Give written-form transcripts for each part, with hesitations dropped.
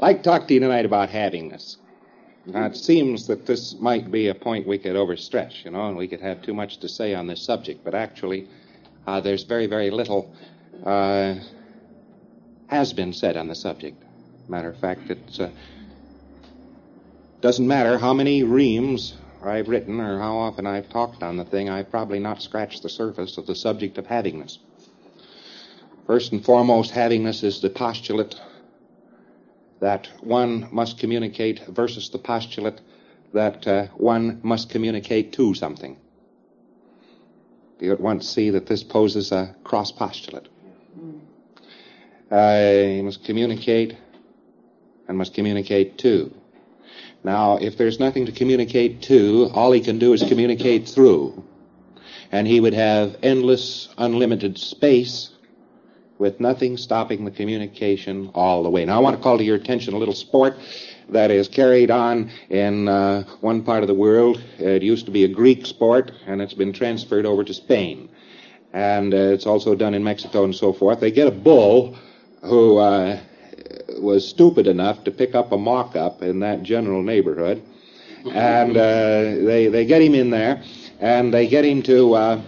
I'd like to talk to you tonight about havingness. Now, it seems that this might be a point we could overstretch, and we could have too much to say on this subject, but actually, there's very, very little has been said on the subject. Matter of fact, it doesn't matter how many reams I've written or how often I've talked on the thing, I've probably not scratched the surface of the subject of havingness. First and foremost, havingness is the postulate that one must communicate versus the postulate that one must communicate to something. You at once see that this poses a cross postulate. He must communicate and must communicate to. Now, if there's nothing to communicate to, all he can do is communicate through. And he would have endless, unlimited space with nothing stopping the communication all the way. Now, I want to call to your attention a little sport that is carried on in one part of the world. It used to be a Greek sport, and it's been transferred over to Spain. And it's also done in Mexico and so forth. They get a bull who was stupid enough to pick up a mock-up in that general neighborhood. And they get him in there, and they get him to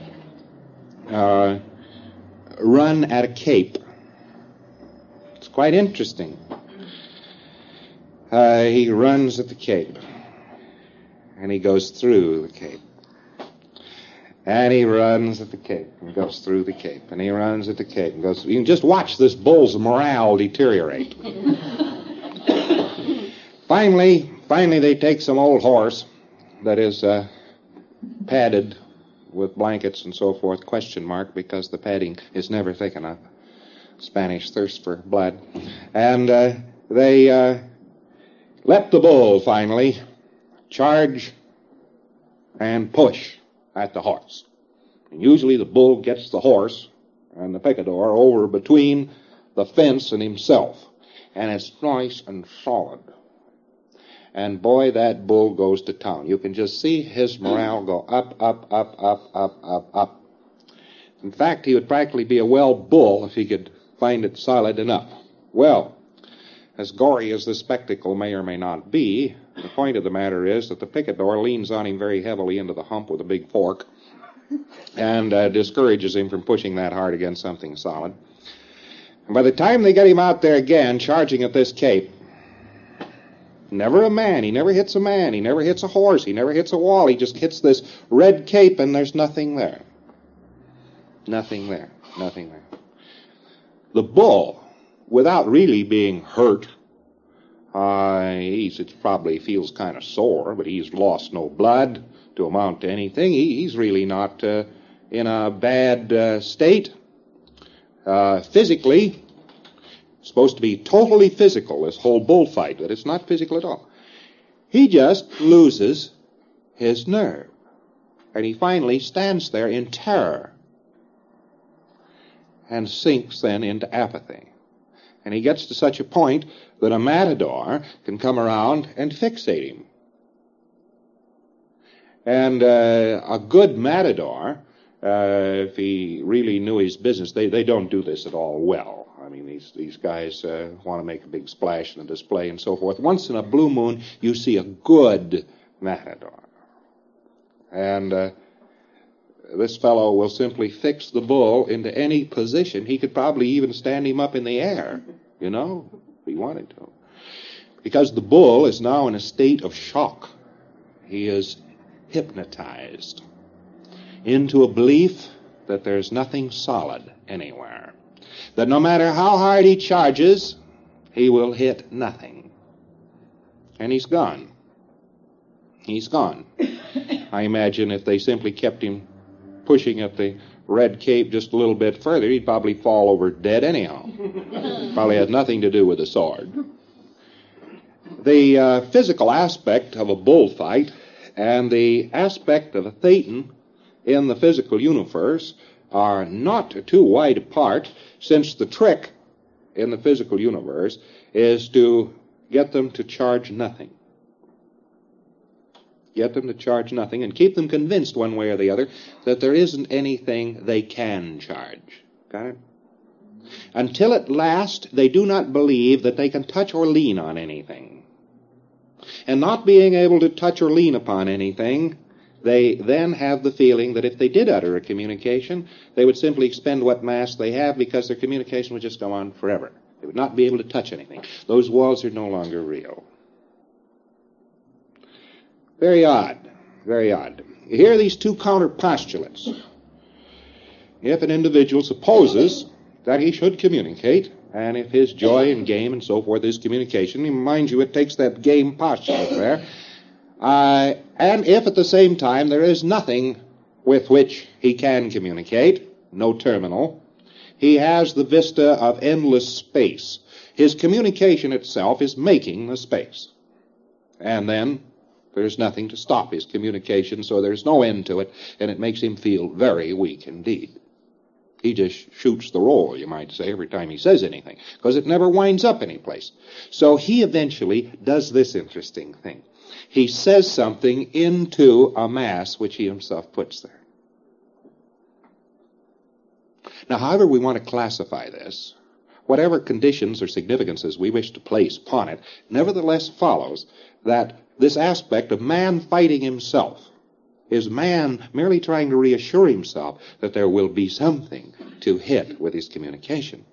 run at a cape. It's quite interesting. He runs at the cape, and he goes through the cape. And he runs at the cape and goes through the cape, and he runs at the cape and goes. You can just watch this bull's morale deteriorate. Finally, they take some old horse that is padded with blankets and so forth, ? Because the padding is never thick enough. Spanish thirst for blood. And they let the bull finally charge and push at the horse. And usually the bull gets the horse and the picador over between the fence and himself. And it's nice and solid. And boy, that bull goes to town. You can just see his morale go up, up, up, up, up, up, up. In fact, he would practically be a well bull if he could find it solid enough. Well, as gory as the spectacle may or may not be, the point of the matter is that the picador leans on him very heavily into the hump with a big fork and discourages him from pushing that hard against something solid. And by the time they get him out there again, charging at this cape, never a man. He never hits a man. He never hits a horse. He never hits a wall. He just hits this red cape, and there's nothing there. Nothing there. Nothing there. The bull, without really being hurt, he probably feels kind of sore, but he's lost no blood to amount to anything. He's really not in a bad state. Physically, supposed to be totally physical, this whole bullfight, but it's not physical at all. He just loses his nerve. And he finally stands there in terror and sinks then into apathy. And he gets to such a point that a matador can come around and fixate him. And a good matador, if he really knew his business, they don't do this at all well. I mean, these guys want to make a big splash in a display and so forth. Once in a blue moon, you see a good matador. And this fellow will simply fix the bull into any position. He could probably even stand him up in the air, if he wanted to. Because the bull is now in a state of shock. He is hypnotized into a belief that there's nothing solid anywhere. That no matter how hard he charges, he will hit nothing. And he's gone. He's gone. I imagine if they simply kept him pushing at the red cape just a little bit further, he'd probably fall over dead anyhow. Probably had nothing to do with the sword. The physical aspect of a bullfight and the aspect of a thetan in the physical universe are not too wide apart, since the trick in the physical universe is to get them to charge nothing. Get them to charge nothing and keep them convinced one way or the other that there isn't anything they can charge. Got it? Until at last they do not believe that they can touch or lean on anything. And not being able to touch or lean upon anything, they then have the feeling that if they did utter a communication, they would simply expend what mass they have because their communication would just go on forever. They would not be able to touch anything. Those walls are no longer real. Very odd. Very odd. Here are these two counter postulates. If an individual supposes that he should communicate, and if his joy and game and so forth is communication, mind you, it takes that game postulate there, and if at the same time there is nothing with which he can communicate, no terminal, he has the vista of endless space. His communication itself is making the space. And then there's nothing to stop his communication, so there's no end to it, and it makes him feel very weak indeed. He just shoots the roll, you might say, every time he says anything, because it never winds up anyplace. So he eventually does this interesting thing. He says something into a mass which he himself puts there. Now, however we want to classify this, whatever conditions or significances we wish to place upon it, nevertheless follows that this aspect of man fighting himself is man merely trying to reassure himself that there will be something to hit with his communication.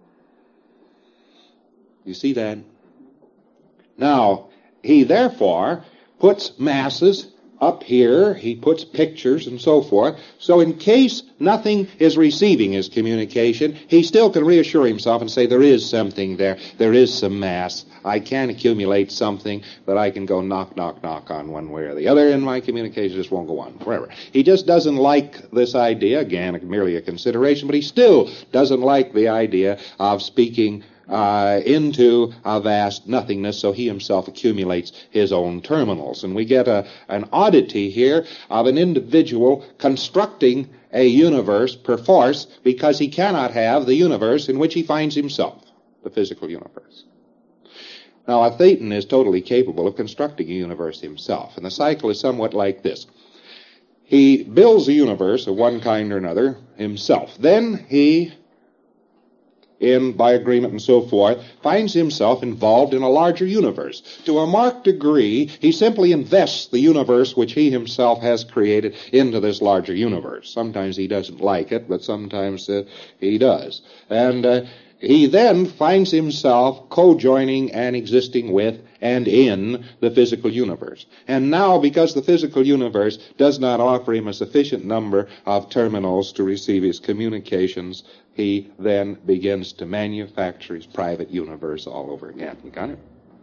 You see that? Now, he therefore puts masses up here, he puts pictures and so forth, so in case nothing is receiving his communication, he still can reassure himself and say there is something there, there is some mass, I can accumulate something that I can go knock, knock, knock on one way or the other, and my communication just won't go on forever. He just doesn't like this idea, again, merely a consideration, but he still doesn't like the idea of speaking into a vast nothingness, so he himself accumulates his own terminals. And we get an oddity here of an individual constructing a universe perforce because he cannot have the universe in which he finds himself, the physical universe. Now, a Thetan is totally capable of constructing a universe himself, and the cycle is somewhat like this. He builds a universe of one kind or another himself. Then he, by agreement and so forth, finds himself involved in a larger universe. To a marked degree, he simply invests the universe which he himself has created into this larger universe. Sometimes he doesn't like it, but sometimes he does. And he then finds himself co-joining and existing with and in the physical universe. And now, because the physical universe does not offer him a sufficient number of terminals to receive his communications, he then begins to manufacture his private universe all over again. You got it?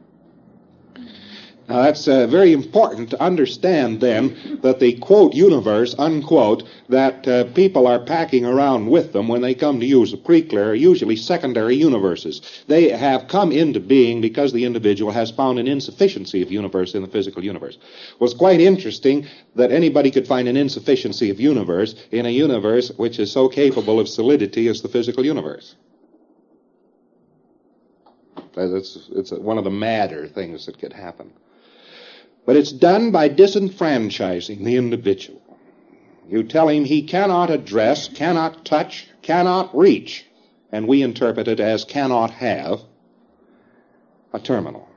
Now, that's very important to understand, then, that the, quote, universe, unquote, that people are packing around with them when they come to use a preclear are usually secondary universes. They have come into being because the individual has found an insufficiency of universe in the physical universe. Well, it's quite interesting that anybody could find an insufficiency of universe in a universe which is so capable of solidity as the physical universe. It's one of the madder things that could happen. But it's done by disenfranchising the individual. You tell him he cannot address, cannot touch, cannot reach, and we interpret it as cannot have a terminal.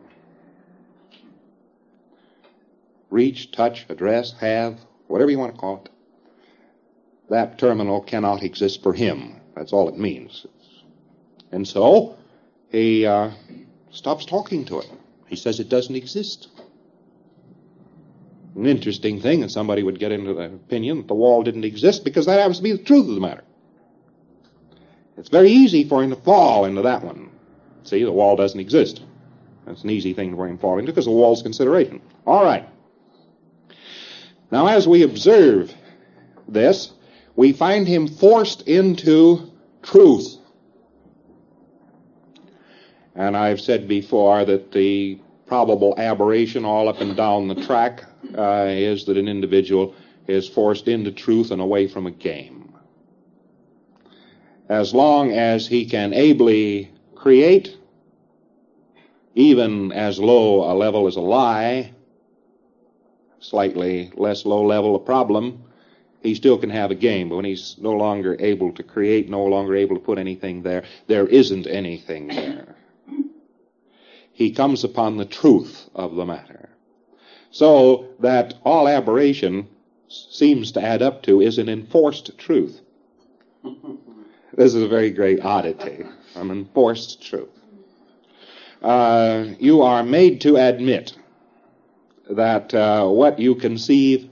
Reach, touch, address, have, whatever you want to call it. That terminal cannot exist for him. That's all it means. And so he stops talking to it. He says it doesn't exist. An interesting thing that somebody would get into the opinion that the wall didn't exist because that happens to be the truth of the matter. It's very easy for him to fall into that one. See, the wall doesn't exist. That's an easy thing for him to fall into because the wall's consideration. All right. Now, as we observe this, we find him forced into truth. And I've said before that the probable aberration all up and down the track is that an individual is forced into truth and away from a game. As long as he can ably create, even as low a level as a lie, slightly less low level a problem, He still can have a game, but when he's no longer able to create, no longer able to put anything there, there isn't anything there. He comes upon the truth of the matter. So that all aberration seems to add up to is an enforced truth. This is a very great oddity, an enforced truth. You are made to admit that what you conceive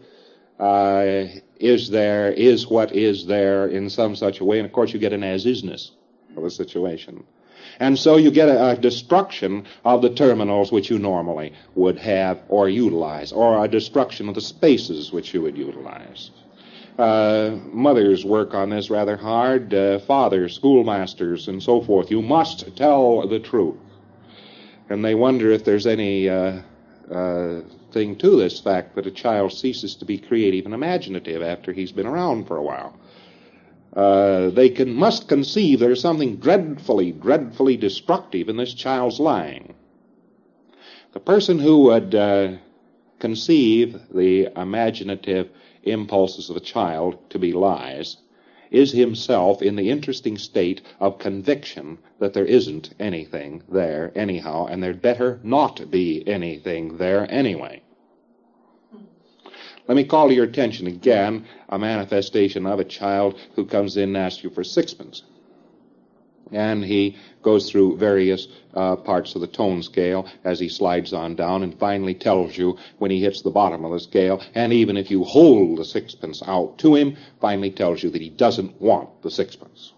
is what is there in some such a way, and of course you get an as-isness of a situation. And so you get a destruction of the terminals which you normally would have or utilize, or a destruction of the spaces which you would utilize. Mothers work on this rather hard, fathers, schoolmasters, and so forth. You must tell the truth. And they wonder if there's any thing to this fact that a child ceases to be creative and imaginative after he's been around for a while. They must conceive there's something dreadfully, dreadfully destructive in this child's lying. The person who would conceive the imaginative impulses of a child to be lies is himself in the interesting state of conviction that there isn't anything there anyhow, and there'd better not be anything there anyway. Let me call to your attention again a manifestation of a child who comes in and asks you for sixpence. And he goes through various parts of the tone scale as he slides on down and finally tells you when he hits the bottom of the scale, and even if you hold the sixpence out to him, finally tells you that he doesn't want the sixpence.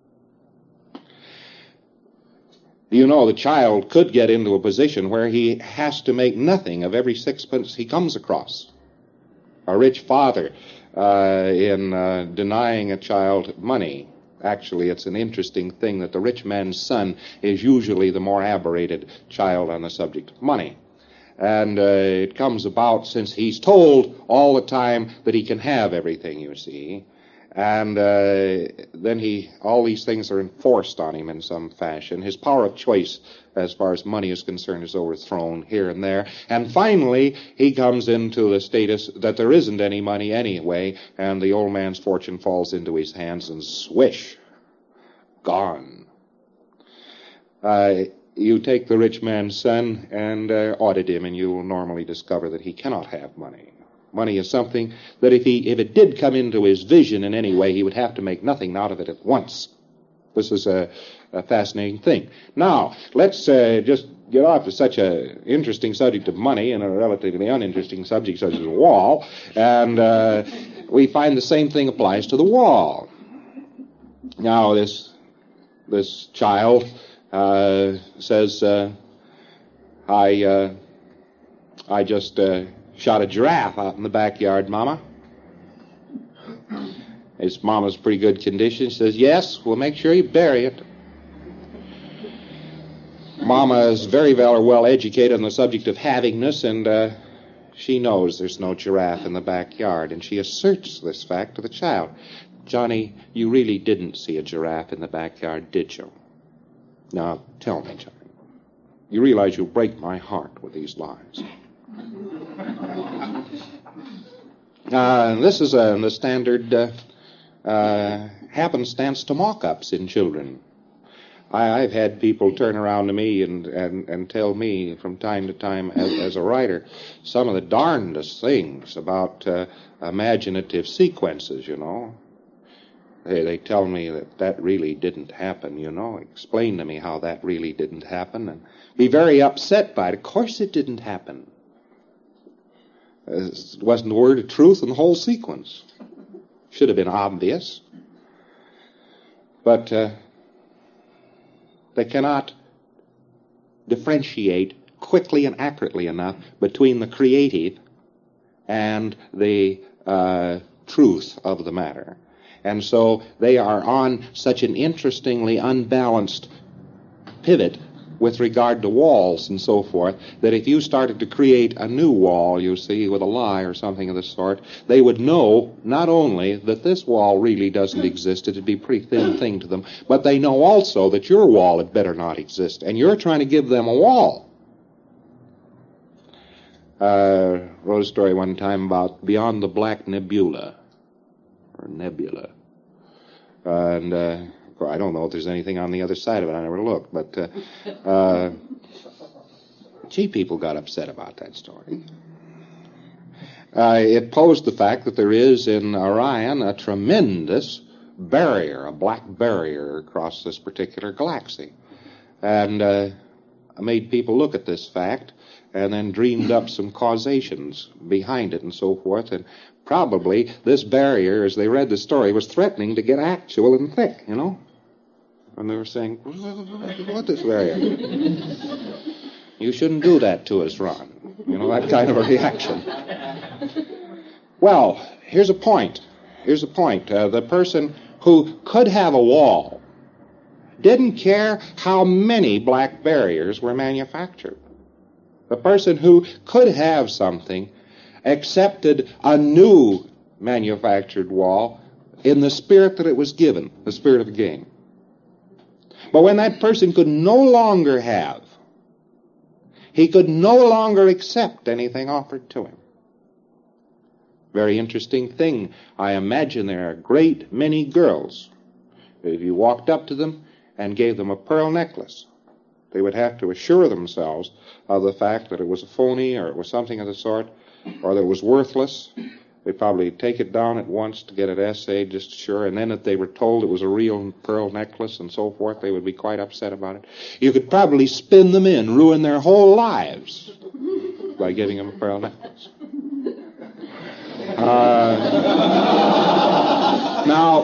You know, the child could get into a position where he has to make nothing of every sixpence he comes across. A rich father, in denying a child money, actually, it's an interesting thing that the rich man's son is usually the more aberrated child on the subject of money. And it comes about since he's told all the time that he can have everything, you see. And then all these things are enforced on him in some fashion. His power of choice, as far as money is concerned, is overthrown here and there. And finally, he comes into the status that there isn't any money anyway, and the old man's fortune falls into his hands and swish, gone. You take the rich man's son and audit him, and you will normally discover that he cannot have money. Money is something that if it did come into his vision in any way, he would have to make nothing out of it at once. This is a fascinating thing. Now, let's just get off to such an interesting subject of money and a relatively uninteresting subject such as a wall, and we find the same thing applies to the wall. Now, this child says, I just shot a giraffe out in the backyard, Mama. His mama's pretty good condition. She says, yes, we'll make sure you bury it. Mama is very well educated on the subject of havingness, and she knows there's no giraffe in the backyard, and she asserts this fact to the child. Johnny, you really didn't see a giraffe in the backyard, did you? Now, tell me, Johnny. You realize you'll break my heart with these lies. This is the standard happenstance to mock-ups in children. I've had people turn around to me and tell me from time to time as a writer some of the darndest things about imaginative sequences, you know. They tell me that really didn't happen, you know. Explain to me how that really didn't happen, and be very upset by it. Of course it didn't happen. It wasn't a word of truth in the whole sequence. Should have been obvious. But they cannot differentiate quickly and accurately enough between the creative and the truth of the matter. And so they are on such an interestingly unbalanced pivot with regard to walls and so forth, that if you started to create a new wall, you see, with a lie or something of the sort, they would know not only that this wall really doesn't exist, it'd be a pretty thin thing to them, but they know also that your wall had better not exist, and you're trying to give them a wall. Wrote a story one time about Beyond the Black Nebula. or nebula. And I don't know if there's anything on the other side of it. I never looked. But, people got upset about that story. It posed the fact that there is in Orion a tremendous barrier, a black barrier across this particular galaxy. And made people look at this fact and then dreamed up some causations behind it and so forth. And probably this barrier, as they read the story, was threatening to get actual and thick, you know? And they were saying, what this barrier? You shouldn't do that to us, Ron. You know, that kind of a reaction. Well, here's a point. The person who could have a wall didn't care how many black barriers were manufactured. The person who could have something accepted a new manufactured wall in the spirit that it was given, the spirit of the game. But when that person could no longer have, he could no longer accept anything offered to him. Very interesting thing. I imagine there are a great many girls, if you walked up to them and gave them a pearl necklace, they would have to assure themselves of the fact that it was a phony or it was something of the sort, or that it was worthless. They'd probably take it down at once to get it assayed, just sure, and then if they were told it was a real pearl necklace and so forth, they would be quite upset about it. You could probably spin them in, ruin their whole lives by giving them a pearl necklace. Now,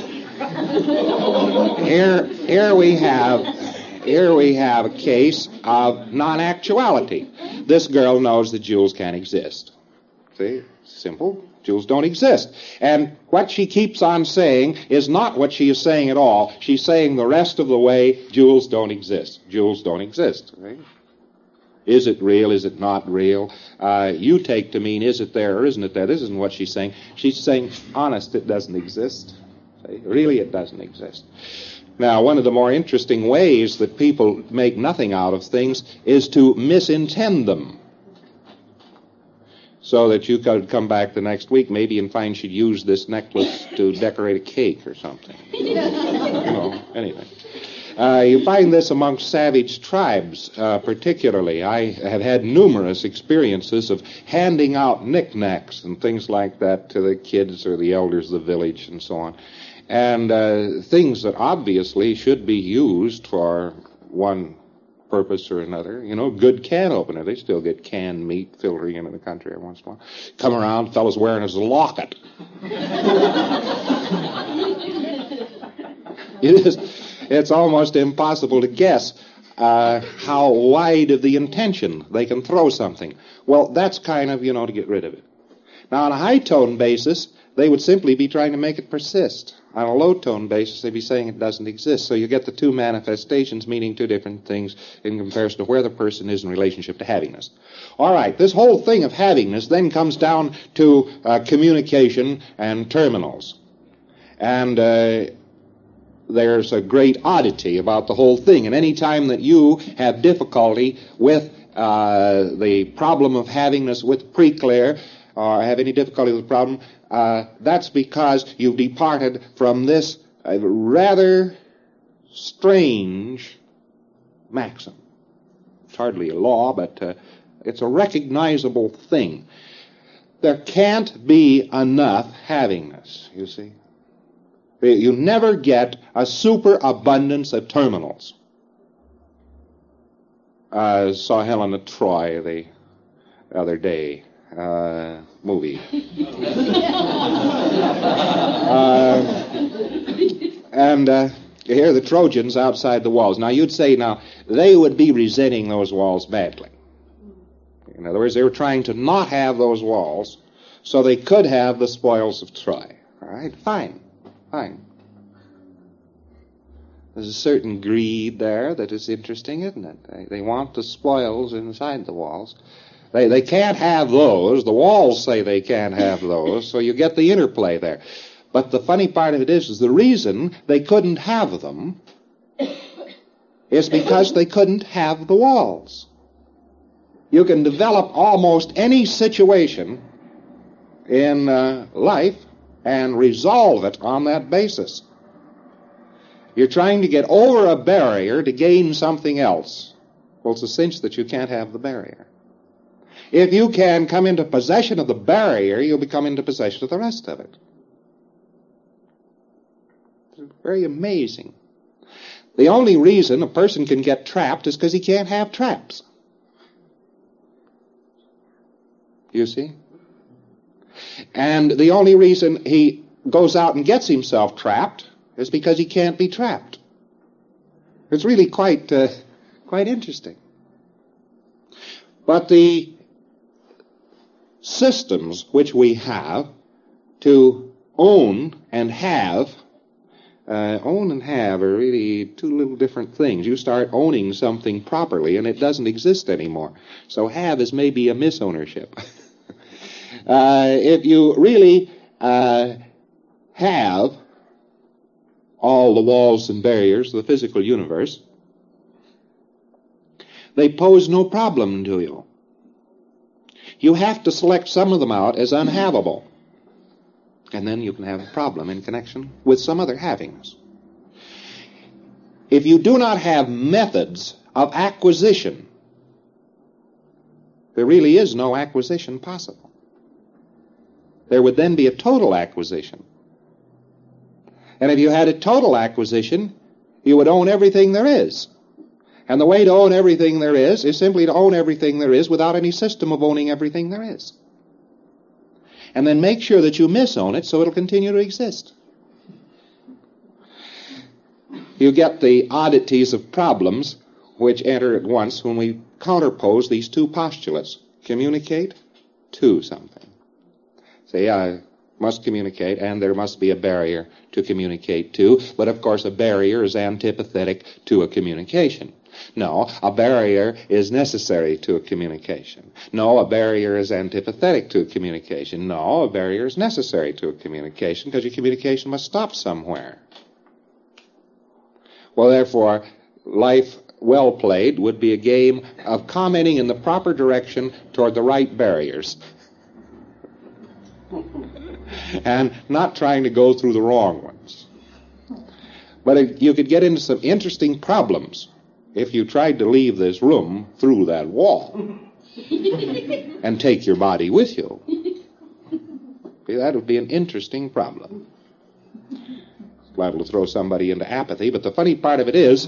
here we have a case of non-actuality. This girl knows that jewels can't exist. See? Simple. Jewels don't exist. And what she keeps on saying is not what she is saying at all. She's saying the rest of the way, jewels don't exist. Jewels don't exist. Right? Is it real? Is it not real? You take to mean, is it there or isn't it there? This isn't what she's saying. She's saying, honest, it doesn't exist. See? Really, it doesn't exist. Now, one of the more interesting ways that people make nothing out of things is to misintend them. So that you could come back the next week maybe and find she'd used this necklace to decorate a cake or something. You know, anything. You find this amongst savage tribes, particularly. I have had numerous experiences of handing out knickknacks and things like that to the kids or the elders of the village and so on. And things that obviously should be used for one purpose or another. You know, good can opener. They still get canned meat filtering into the country every once in a while. Come around, fellas wearing his locket. It's almost impossible to guess how wide of the intention they can throw something. Well, that's kind of, to get rid of it. Now, on a high-tone basis, they would simply be trying to make it persist. On a low-tone basis, they'd be saying it doesn't exist. So you get the two manifestations meaning two different things in comparison to where the person is in relationship to havingness. All right, this whole thing of havingness then comes down to communication and terminals. And there's a great oddity about the whole thing. And any time that you have difficulty with the problem of havingness with preclear, or have any difficulty with the problem, that's because you've departed from this rather strange maxim. It's hardly a law, but it's a recognizable thing. There can't be enough havingness, you see. You never get a superabundance of terminals. I saw Helen of Troy the other day. Movie. And you hear the Trojans outside the walls. Now, you'd say, they would be resenting those walls badly. In other words, they were trying to not have those walls so they could have the spoils of Troy. All right? Fine. There's a certain greed there that is interesting, isn't it? They want the spoils inside the walls. They can't have those. The walls say they can't have those, so you get the interplay there. But the funny part of it is the reason they couldn't have them is because they couldn't have the walls. You can develop almost any situation in life and resolve it on that basis. You're trying to get over a barrier to gain something else. Well, it's a cinch that you can't have the barrier. If you can come into possession of the barrier, you'll become into possession of the rest of it. It's very amazing. The only reason a person can get trapped is because he can't have traps. You see? And the only reason he goes out and gets himself trapped is because he can't be trapped. It's really quite interesting. But the systems which we have to own and have are really two little different things. You start owning something properly and it doesn't exist anymore. So have is maybe a misownership. If you really have all the walls and barriers of the physical universe, they pose no problem to you. You have to select some of them out as unhavable, and then you can have a problem in connection with some other havingness. If you do not have methods of acquisition, there really is no acquisition possible. There would then be a total acquisition. And if you had a total acquisition, you would own everything there is. And the way to own everything there is simply to own everything there is without any system of owning everything there is. And then make sure that you misown it so it'll continue to exist. You get the oddities of problems which enter at once when we counterpose these two postulates. Communicate to something. Say, I must communicate, and there must be a barrier to communicate to. But, of course, a barrier is antipathetic to a communication. No, a barrier is necessary to a communication. No, a barrier is antipathetic to a communication. No, a barrier is necessary to a communication because your communication must stop somewhere. Well, therefore, life well played would be a game of commenting in the proper direction toward the right barriers. And not trying to go through the wrong ones. But you could get into some interesting problems if you tried to leave this room through that wall and take your body with you. That would be an interesting problem. It's liable to throw somebody into apathy, but the funny part of it is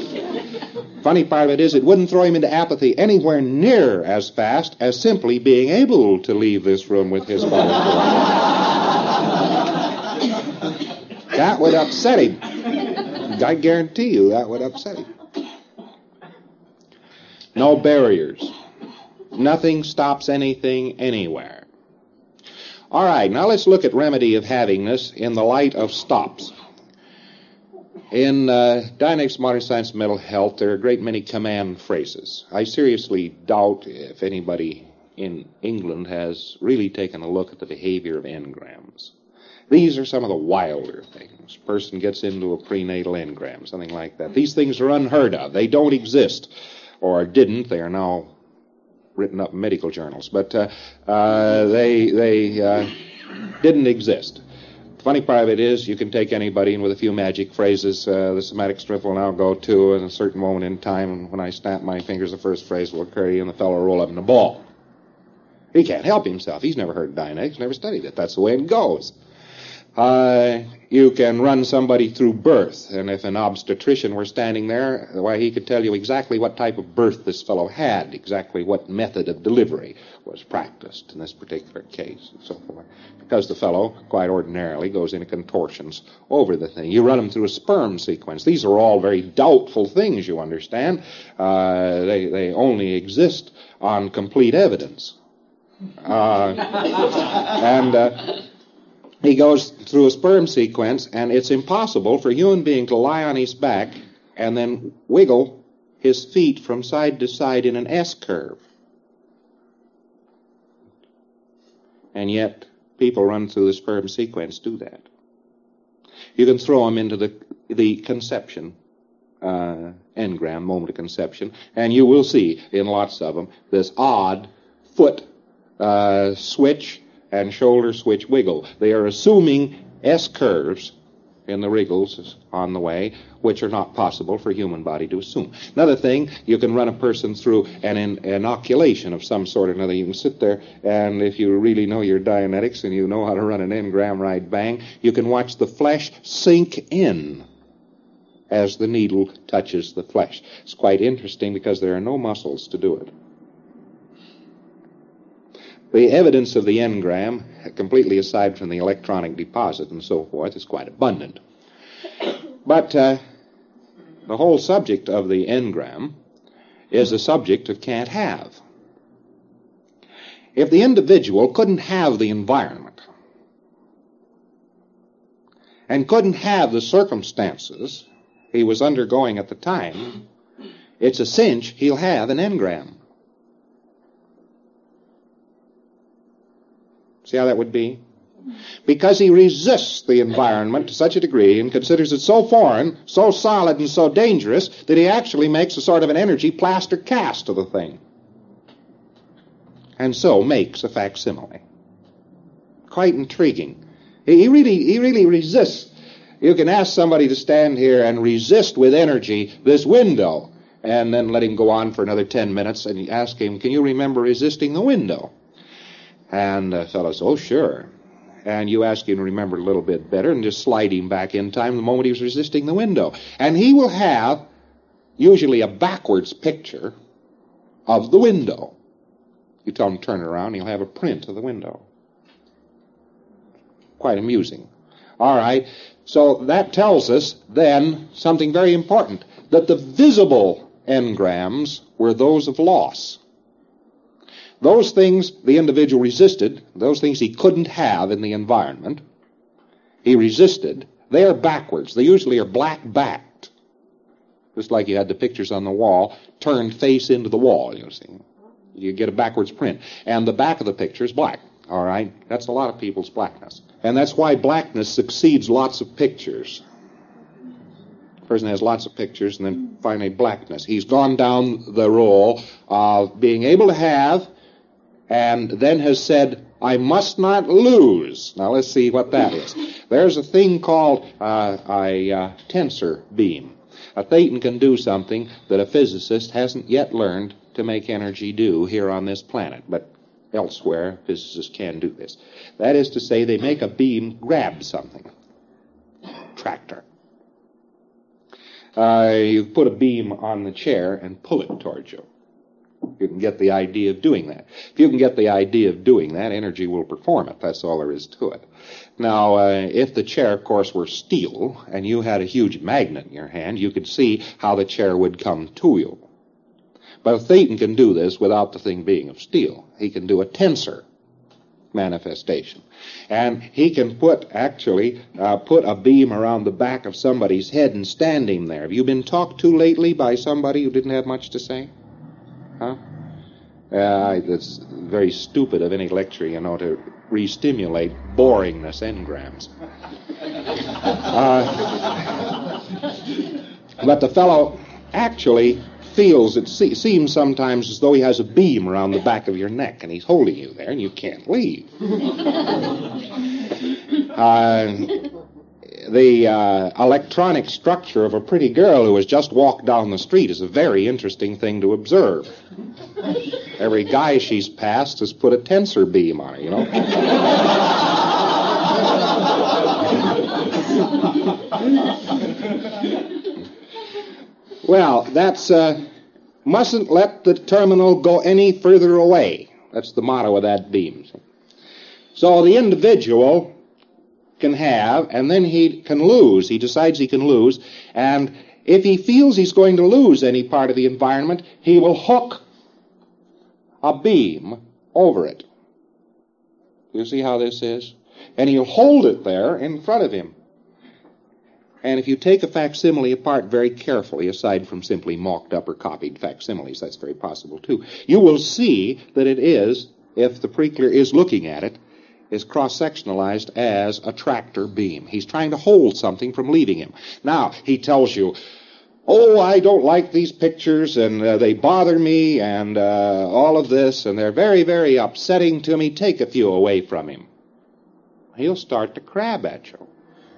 it wouldn't throw him into apathy anywhere near as fast as simply being able to leave this room with his body. That would upset him. I guarantee you that would upset him. No barriers. Nothing stops anything anywhere. All right, now let's look at remedy of havingness in the light of stops. In Dianetics of Modern Science and Mental Health, there are a great many command phrases. I seriously doubt if anybody in England has really taken a look at the behavior of engrams. These are some of the wilder things. A person gets into a prenatal engram, something like that. These things are unheard of. They don't exist, or didn't. They are now written up in medical journals, but they didn't exist. The funny part of it is you can take anybody and with a few magic phrases, the somatic strip will now go to at a certain moment in time, and when I snap my fingers, the first phrase will occur to you, and the fellow will roll up in a ball. He can't help himself. He's never heard Dianetics, never studied it. That's the way it goes. You can run somebody through birth, and if an obstetrician were standing there, why, he could tell you exactly what type of birth this fellow had, exactly what method of delivery was practiced in this particular case, and so forth. Because the fellow, quite ordinarily, goes into contortions over the thing. You run him through a sperm sequence. These are all very doubtful things, you understand. They only exist on complete evidence. He goes through a sperm sequence, and it's impossible for a human being to lie on his back and then wiggle his feet from side to side in an S-curve. And yet, people run through the sperm sequence do that. You can throw them into the conception engram, moment of conception, and you will see in lots of them this odd foot switch and shoulder switch wiggle. They are assuming S-curves in the wriggles on the way, which are not possible for a human body to assume. Another thing, you can run a person through an inoculation of some sort or another. You can sit there, and if you really know your Dianetics and you know how to run an engram right bang, you can watch the flesh sink in as the needle touches the flesh. It's quite interesting because there are no muscles to do it. The evidence of the engram, completely aside from the electronic deposit and so forth, is quite abundant. But the whole subject of the engram is a subject of can't have. If the individual couldn't have the environment and couldn't have the circumstances he was undergoing at the time, it's a cinch he'll have an engram. See how that would be? Because he resists the environment to such a degree and considers it so foreign, so solid, and so dangerous that he actually makes a sort of an energy plaster cast of the thing. And so makes a facsimile. Quite intriguing. He really resists. You can ask somebody to stand here and resist with energy this window, and then let him go on for another 10 minutes, and you ask him, can you remember resisting the window? And the fellow says, oh, sure. And you ask him to remember a little bit better and just slide him back in time the moment he was resisting the window. And he will have usually a backwards picture of the window. You tell him to turn it around, he'll have a print of the window. Quite amusing. All right, so that tells us then something very important, that the visible engrams were those of loss. Those things the individual resisted, those things he couldn't have in the environment, he resisted, they are backwards. They usually are black-backed. Just like you had the pictures on the wall, turned face into the wall, you see. You get a backwards print. And the back of the picture is black, all right? That's a lot of people's blackness. And that's why blackness succeeds lots of pictures. The person has lots of pictures and then finally blackness. He's gone down the role of being able to have and then has said, I must not lose. Now let's see what that is. There's a thing called a tensor beam. A thetan can do something that a physicist hasn't yet learned to make energy do here on this planet, but elsewhere physicists can do this. That is to say, they make a beam grab something. Tractor. You put a beam on the chair and pull it towards you. You can get the idea of doing that. If you can get the idea of doing that, energy will perform it. That's all there is to it. Now, if the chair, of course, were steel and you had a huge magnet in your hand, you could see how the chair would come to you. But a thetan can do this without the thing being of steel. He can do a tensor manifestation. And he can put a beam around the back of somebody's head and stand him there. Have you been talked to lately by somebody who didn't have much to say? Huh? It's very stupid of any lecture, to re-stimulate boringness engrams. But the fellow actually feels, it seems sometimes as though he has a beam around the back of your neck, and he's holding you there, and you can't leave. The electronic structure of a pretty girl who has just walked down the street is a very interesting thing to observe. Every guy she's passed has put a tensor beam on her, Well, that's, mustn't let the terminal go any further away. That's the motto of that beam. So the individual can have, and then he can lose. He decides he can lose, and if he feels he's going to lose any part of the environment, he will hook a beam over it. You see how this is? And he'll hold it there in front of him. And if you take a facsimile apart very carefully, aside from simply mocked up or copied facsimiles, that's very possible too, you will see that it is, if the preclear is looking at it, is cross-sectionalized as a tractor beam. He's trying to hold something from leaving him. Now, he tells you, oh, I don't like these pictures, and they bother me, and all of this, and they're very, very upsetting to me. Take a few away from him. He'll start to crab at you.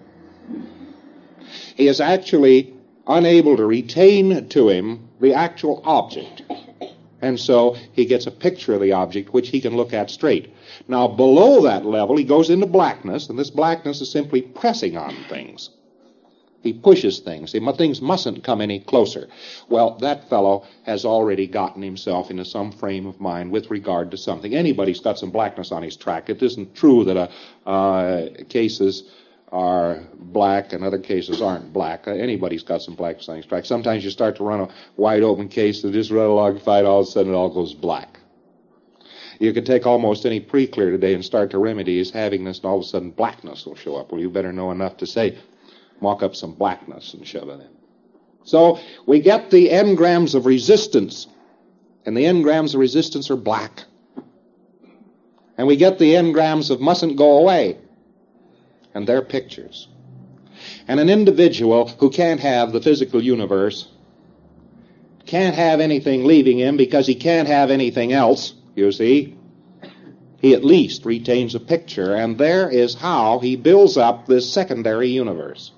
He is actually unable to retain to him the actual object. And so he gets a picture of the object which he can look at straight. Now, below that level, he goes into blackness, and this blackness is simply pressing on things. He pushes things. Things mustn't come any closer. Well, that fellow has already gotten himself into some frame of mind with regard to something. Anybody's got some blackness on his track. It isn't true that cases are black and other cases aren't black. Anybody's got some blackness on his track. Sometimes you start to run a wide open case that just run a log fight, all of a sudden it all goes black. You could take almost any pre-clear today and start to remedy his having this, and all of a sudden blackness will show up. Well, you better know enough to say, mock up some blackness and shove it in. So we get the engrams of resistance, and the engrams of resistance are black. And we get the engrams of mustn't go away, and they're pictures. And an individual who can't have the physical universe, can't have anything leaving him because he can't have anything else, you see, he at least retains a picture, and there is how he builds up this secondary universe.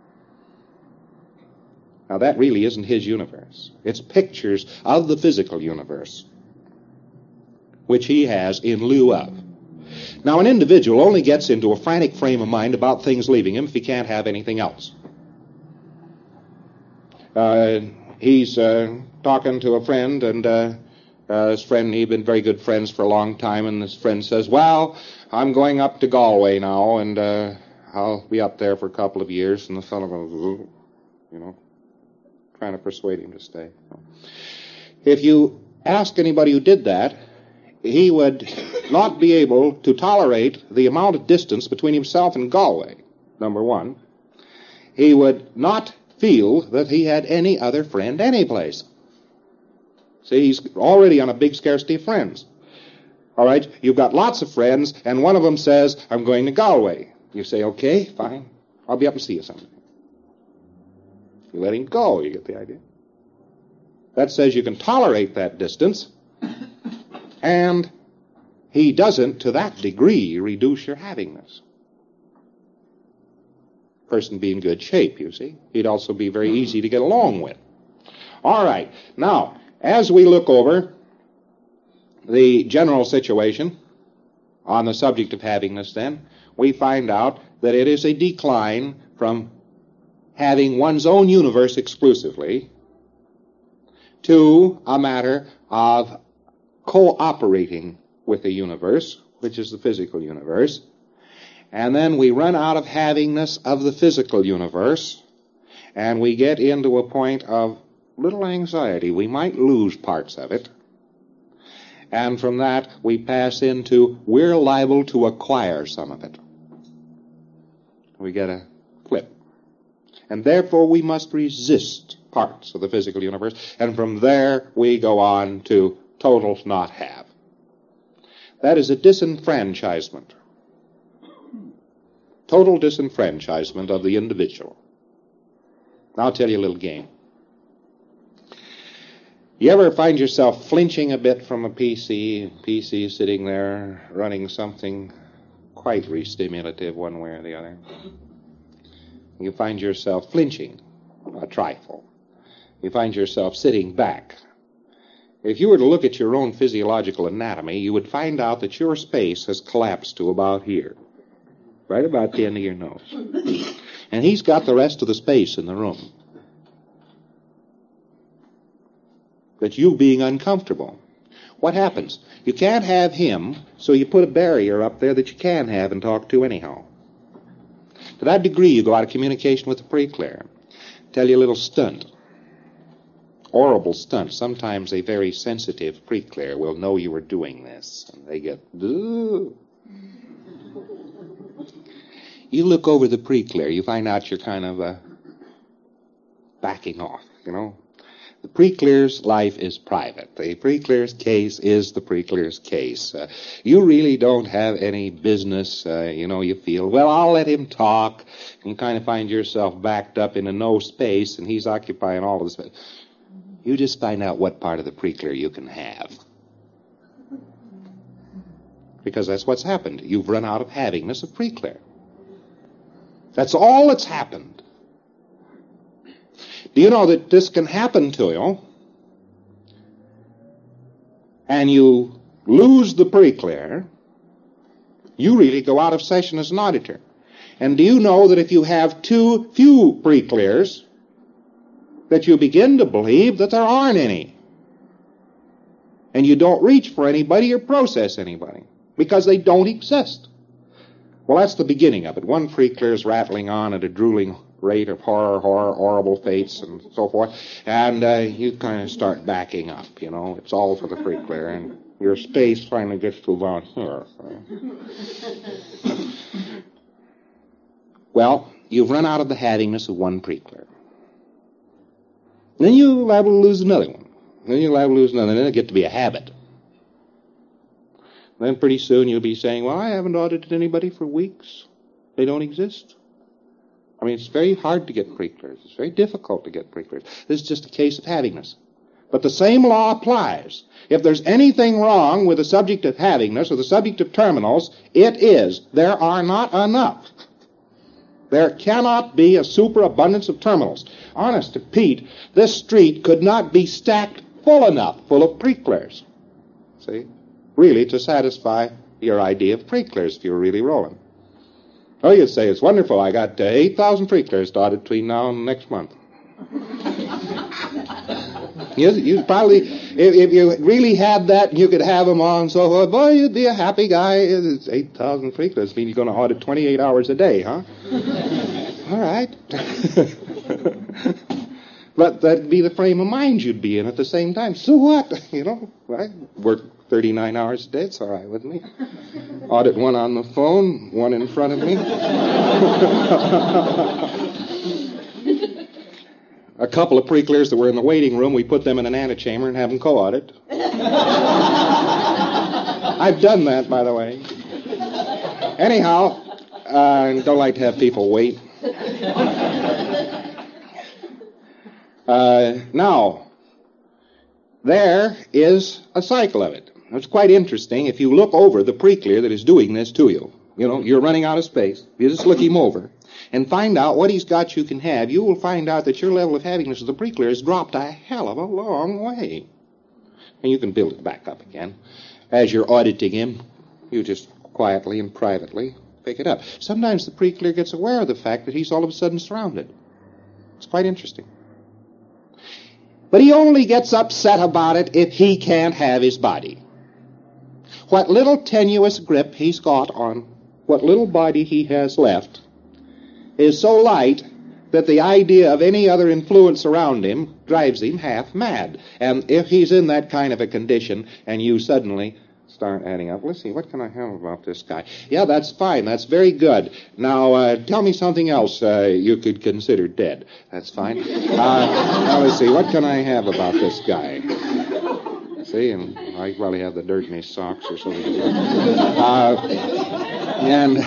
Now, that really isn't his universe. It's pictures of the physical universe, which he has in lieu of. Now, an individual only gets into a frantic frame of mind about things leaving him if he can't have anything else. He's talking to a friend, and his friend, he'd been very good friends for a long time, and his friend says, well, I'm going up to Galway now, and I'll be up there for a couple of years. And the fellow goes, ooh, trying to persuade him to stay. If you ask anybody who did that, he would not be able to tolerate the amount of distance between himself and Galway, number one. He would not feel that he had any other friend anyplace. See, he's already on a big scarcity of friends. All right, you've got lots of friends, and one of them says, I'm going to Galway. You say, okay, fine, I'll be up and see you someday. You let him go, you get the idea. That says you can tolerate that distance, and he doesn't, to that degree, reduce your havingness. Person be in good shape, you see. He'd also be very easy to get along with. All right, now, as we look over the general situation on the subject of havingness, then, we find out that it is a decline from having one's own universe exclusively to a matter of cooperating with the universe, which is the physical universe. And then we run out of havingness of the physical universe, and we get into a point of little anxiety. We might lose parts of it. And from that, we pass into, we're liable to acquire some of it. We get a flip. And therefore, we must resist parts of the physical universe. And from there, we go on to total not have. That is a disenfranchisement. Total disenfranchisement of the individual. Now, I'll tell you a little game. You ever find yourself flinching a bit from a PC sitting there running something quite re-stimulative one way or the other? You find yourself flinching a trifle. You find yourself sitting back. If you were to look at your own physiological anatomy, you would find out that your space has collapsed to about here, right about the end of your nose. And he's got the rest of the space in the room. But you being uncomfortable. What happens? You can't have him, so you put a barrier up there that you can have and talk to anyhow. To that degree, you go out of communication with the pre-clear. Tell you a little stunt. Horrible stunt. Sometimes a very sensitive pre-clear will know you are doing this. And they get, ooh. You look over the pre-clear, you find out you're kind of backing off, The pre-clear's life is private. The pre-clear's case is the pre-clear's case. You really don't have any business, you feel, well, I'll let him talk. And you kind of find yourself backed up in a no space, and he's occupying all of the space. You just find out what part of the pre-clear you can have. Because that's what's happened. You've run out of havingness of pre-clear. That's all that's happened. Do you know that this can happen to you, and you lose the pre-clear, you really go out of session as an auditor. And do you know that if you have too few pre-clears, that you begin to believe that there aren't any? And you don't reach for anybody or process anybody, because they don't exist. Well, that's the beginning of it. One pre-clear's rattling on at a drooling rate of horror, horrible fates, and so forth, and you kind of start backing up, It's all for the pre-clear, and your space finally gets to about here. Well, you've run out of the havingness of one pre-clear. Then you're liable to lose another one. Then you're liable to lose another, and then it'll get to be a habit. Then pretty soon you'll be saying, well, I haven't audited anybody for weeks. They don't exist. I mean, it's very hard to get pre-clears. It's very difficult to get pre-clears. This is just a case of havingness. But the same law applies. If there's anything wrong with the subject of havingness or the subject of terminals, it is there are not enough. There cannot be a superabundance of terminals. Honest to Pete, this street could not be stacked full enough, full of pre-clears. See? Really to satisfy your idea of pre-clears if you were really rolling. Oh, you'd say, it's wonderful. I got 8,000 pre-clears to audit between now and next month. You probably, if you really had that, you could have them on, so forth, boy, you'd be a happy guy. It's 8,000 pre-clears. I mean, you're going to audit 28 hours a day, huh? All right. But that'd be the frame of mind you'd be in at the same time. So what? I work 39 hours a day. It's all right with me. Audit one on the phone, one in front of me. A couple of pre-clears that were in the waiting room, we put them in an antechamber and have them co-audit. I've done that, by the way. Anyhow, I don't like to have people wait. Now, there is a cycle of it. It's quite interesting if you look over the pre-clear that is doing this to you. You're running out of space. You just look him over and find out what he's got you can have. You will find out that your level of havingness of the pre-clear has dropped a hell of a long way. And you can build it back up again. As you're auditing him, you just quietly and privately pick it up. Sometimes the pre-clear gets aware of the fact that he's all of a sudden surrounded. It's quite interesting. But he only gets upset about it if he can't have his body. What little tenuous grip he's got on what little body he has left is so light that the idea of any other influence around him drives him half mad. And if he's in that kind of a condition and you suddenly start adding up, let's see, what can I have about this guy? Yeah, that's fine. That's very good. Now, tell me something else you could consider dead. That's fine. Now, let's see, what can I have about this guy? See, and I probably have the dirt in his socks or something. And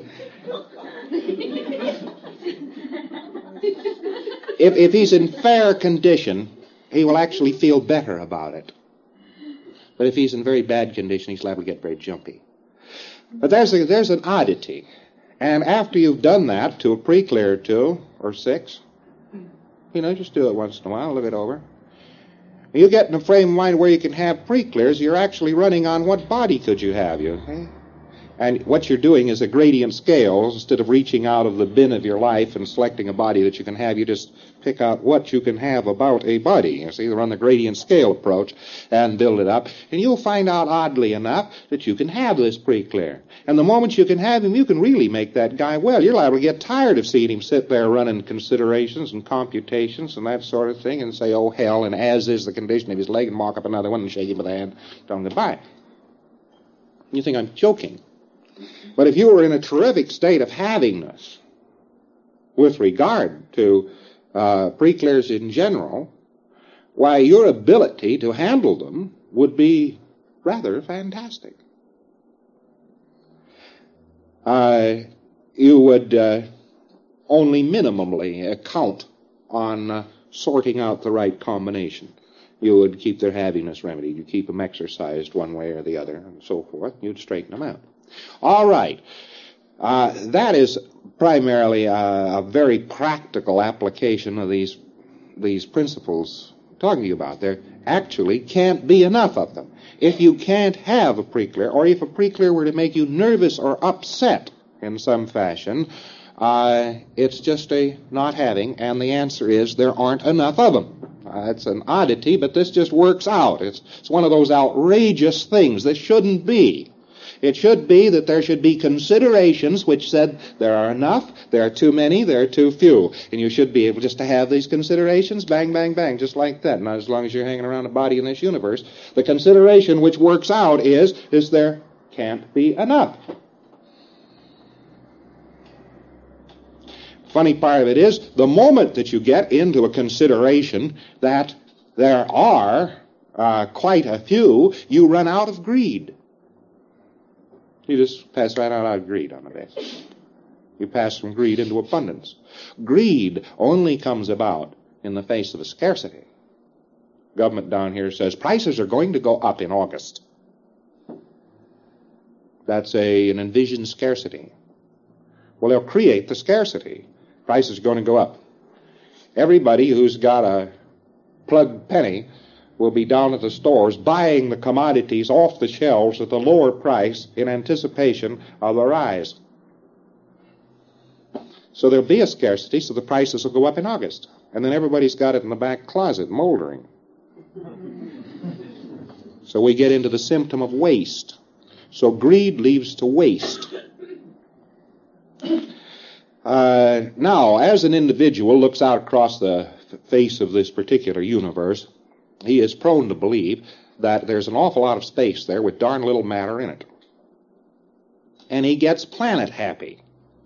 if he's in fair condition, he will actually feel better about it. But if he's in very bad condition, he's liable to get very jumpy. But there's an oddity. And after you've done that to a pre-clear 2 or 6, just do it once in a while, look it over. You get in a frame of mind where you can have pre-clears, you're actually running on what body could you have, okay? And what you're doing is a gradient scale. Instead of reaching out of the bin of your life and selecting a body that you can have, you just pick out what you can have about a body. You see, run the gradient scale approach and build it up. And you'll find out, oddly enough, that you can have this pre-clear. And the moment you can have him, you can really make that guy well. You're liable to get tired of seeing him sit there running considerations and computations and that sort of thing and say, oh, hell, and as is the condition of his leg, and walk up another one and shake him by the hand, tell him goodbye. You think I'm joking. But if you were in a terrific state of havingness with regard to pre-clears in general, why, your ability to handle them would be rather fantastic. You would only minimally count on sorting out the right combination. You would keep their happiness remedied. You keep them exercised one way or the other, and so forth. You'd straighten them out. All right. That is primarily a very practical application of these principles I'm talking about. There actually can't be enough of them. If you can't have a pre-clear, or if a pre-clear were to make you nervous or upset in some fashion, it's just a not having, and the answer is there aren't enough of them. It's an oddity, but this just works out. It's one of those outrageous things. This shouldn't be. It should be that there should be considerations which said there are enough, there are too many, there are too few. And you should be able just to have these considerations, bang, bang, bang, just like that. Not as long as you're hanging around a body in this universe. The consideration which works out is there can't be enough. Funny part of it is, the moment that you get into a consideration that there are quite a few, you run out of greed. You just pass right out of greed on the base. You pass from greed into abundance. Greed only comes about in the face of a scarcity. Government down here says prices are going to go up in August. That's an envisioned scarcity. Well, they'll create the scarcity. Prices are going to go up. Everybody who's got a plug penny will be down at the stores buying the commodities off the shelves at the lower price in anticipation of a rise. So there'll be a scarcity, so the prices will go up in August. And then everybody's got it in the back closet, moldering. So we get into the symptom of waste. So greed leads to waste. Now, as an individual looks out across the face of this particular universe, he is prone to believe that there's an awful lot of space there with darn little matter in it. And he gets planet happy.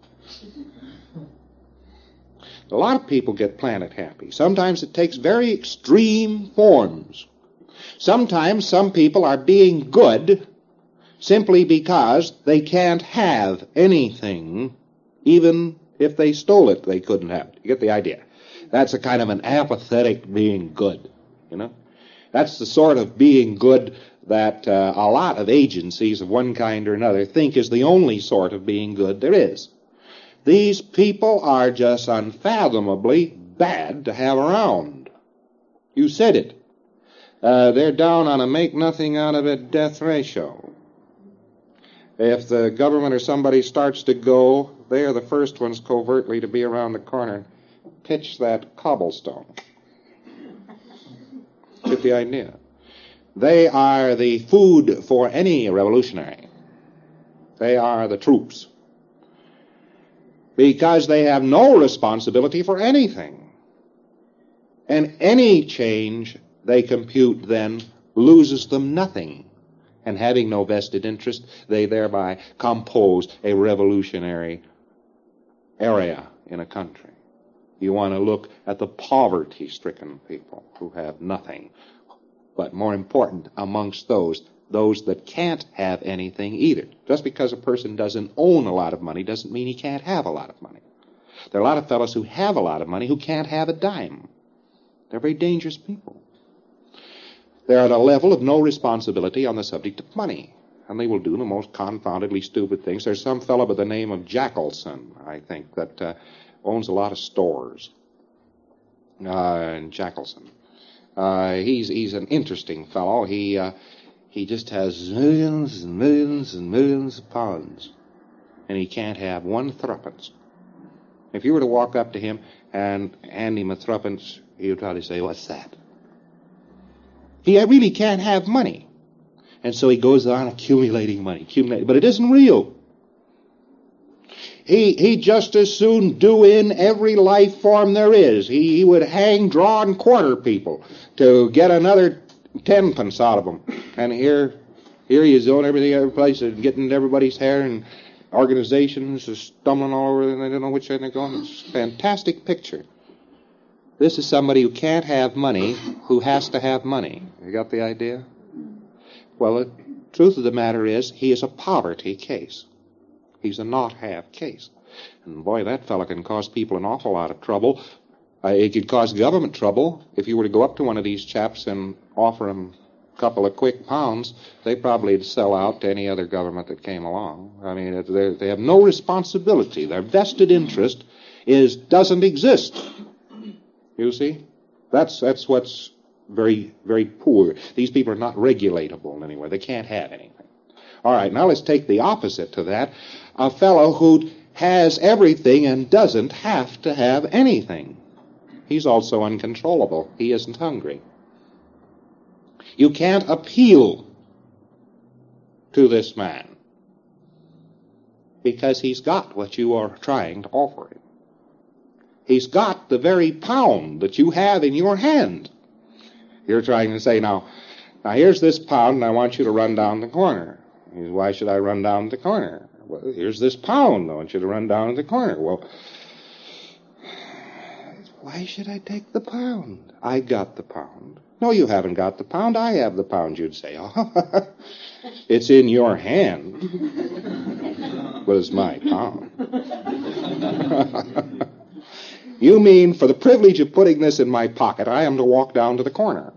A lot of people get planet happy. Sometimes it takes very extreme forms. Sometimes some people are being good simply because they can't have anything, even if they stole it, they couldn't have it. You get the idea? That's a kind of an apathetic being good, you know? That's the sort of being good that a lot of agencies of one kind or another think is the only sort of being good there is. These people are just unfathomably bad to have around. You said it. They're down on a make-nothing-out-of-it death ratio. If the government or somebody starts to go, they are the first ones covertly to be around the corner and pitch that cobblestone. Get the idea? They are the food for any revolutionary. They are the troops. Because they have no responsibility for anything. And any change they compute then loses them nothing. And having no vested interest, they thereby compose a revolutionary area in a country. You want to look at the poverty-stricken people who have nothing. But more important, amongst those that can't have anything either. Just because a person doesn't own a lot of money doesn't mean he can't have a lot of money. There are a lot of fellows who have a lot of money who can't have a dime. They're very dangerous people. They're at a level of no responsibility on the subject of money. And they will do the most confoundedly stupid things. There's some fellow by the name of Jackelson, I think, that owns a lot of stores in Jackelson. He's an interesting fellow. He just has millions and millions and millions of pounds. And he can't have one threepence. If you were to walk up to him and hand him a threepence, he would probably say, "What's that?" He really can't have money. And so he goes on accumulating money, but it isn't real. He'd just as soon do in every life form there is. He would hang, draw, and quarter people to get another 10 pence out of them. And here he is doing everything every place, and getting into everybody's hair, and organizations are stumbling all over, and they don't know which way they're going. It's a fantastic picture This is somebody who can't have money, who has to have money. You got the idea? Well, the truth of the matter is, he is a poverty case. He's a not-have case. And boy, that fellow can cause people an awful lot of trouble. It could cause government trouble. If you were to go up to one of these chaps and offer them a couple of quick pounds, they probably would sell out to any other government that came along. I mean, they have no responsibility. Their vested interest doesn't exist. You see? That's what's very, very poor. These people are not regulatable anywhere. They can't have anything. All right, now let's take the opposite to that. A fellow who has everything and doesn't have to have anything. He's also uncontrollable. He isn't hungry. You can't appeal to this man because he's got what you are trying to offer him. He's got the very pound that you have in your hand. You're trying to say, now here's this pound, and I want you to run down the corner. Why should I run down the corner? Well, here's this pound. I want you to run down the corner. Well, why should I take the pound? I got the pound. No, you haven't got the pound. I have the pound, you'd say. Oh, it's in your hand. But it's my pound. You mean for the privilege of putting this in my pocket, I am to walk down to the corner?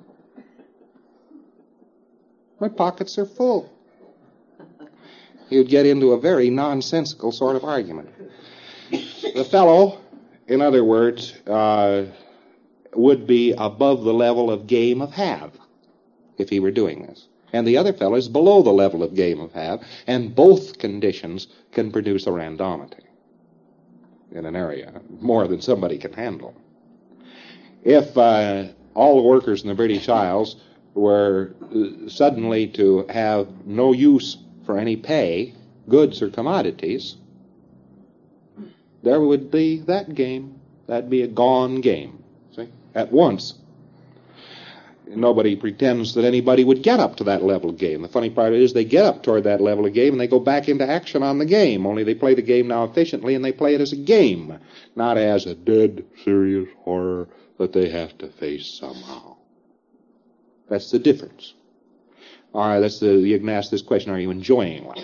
My pockets are full. You'd get into a very nonsensical sort of argument. The fellow, in other words, would be above the level of game of have if he were doing this. And the other fellow is below the level of game of have, and both conditions can produce a randomity in an area, more than somebody can handle. If all the workers in the British Isles were suddenly to have no use for any pay, goods or commodities, there would be that game. That'd be a gone game, see, at once. Nobody pretends that anybody would get up to that level of game. The funny part is they get up toward that level of game and they go back into action on the game, only they play the game now efficiently and they play it as a game, not as a dead, serious horror that they have to face somehow. That's the difference. All right, you can ask this question, are you enjoying life?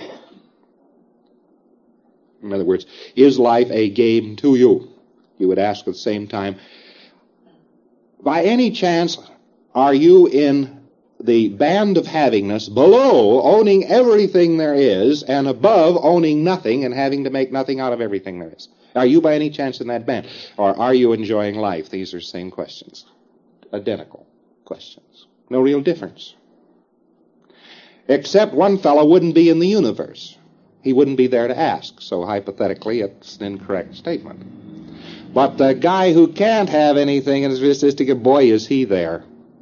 In other words, is life a game to you? You would ask at the same time, by any chance, are you in the band of havingness below owning everything there is and above owning nothing and having to make nothing out of everything there is? Are you by any chance in that band? Or are you enjoying life? These are the same questions. Identical questions. No real difference. Except one fellow wouldn't be in the universe. He wouldn't be there to ask. So hypothetically, it's an incorrect statement. But the guy who can't have anything in his statistic, boy, is he there.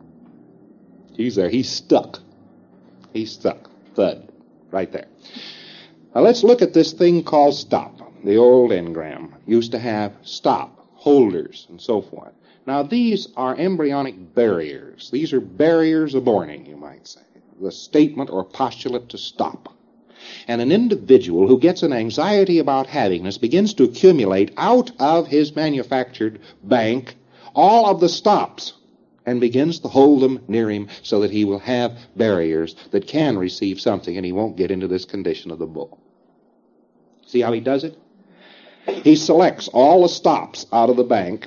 He's there. He's stuck. He's stuck. Thud. Right there. Now let's look at this thing called stop. The old engram used to have stop, holders, and so forth. Now these are embryonic barriers. These are barriers of borning, you might say. The statement or postulate to stop. And an individual who gets an anxiety about havingness begins to accumulate out of his manufactured bank all of the stops and begins to hold them near him so that he will have barriers that can receive something and he won't get into this condition of the bull. See how he does it? He selects all the stops out of the bank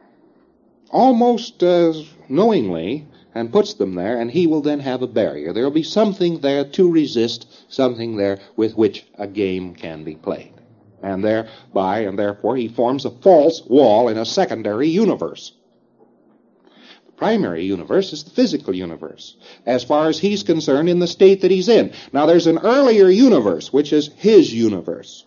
almost knowingly and puts them there, and he will then have a barrier. There will be something there to resist, something there with which a game can be played. And thereby and therefore he forms a false wall in a secondary universe. The primary universe is the physical universe, as far as he's concerned in the state that he's in. Now there's an earlier universe, which is his universe.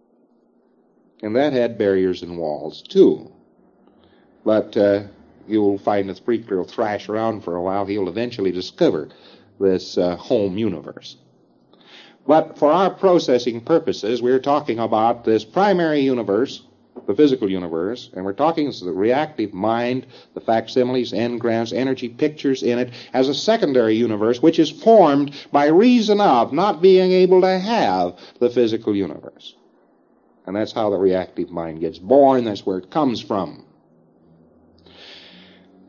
And that had barriers and walls, too. But you'll find that Spreaker will thrash around for a while. He'll eventually discover this home universe. But for our processing purposes, we're talking about this primary universe, the physical universe, and we're talking the reactive mind, the facsimiles, engrams, energy pictures in it, as a secondary universe, which is formed by reason of not being able to have the physical universe. And that's how the reactive mind gets born. That's where it comes from.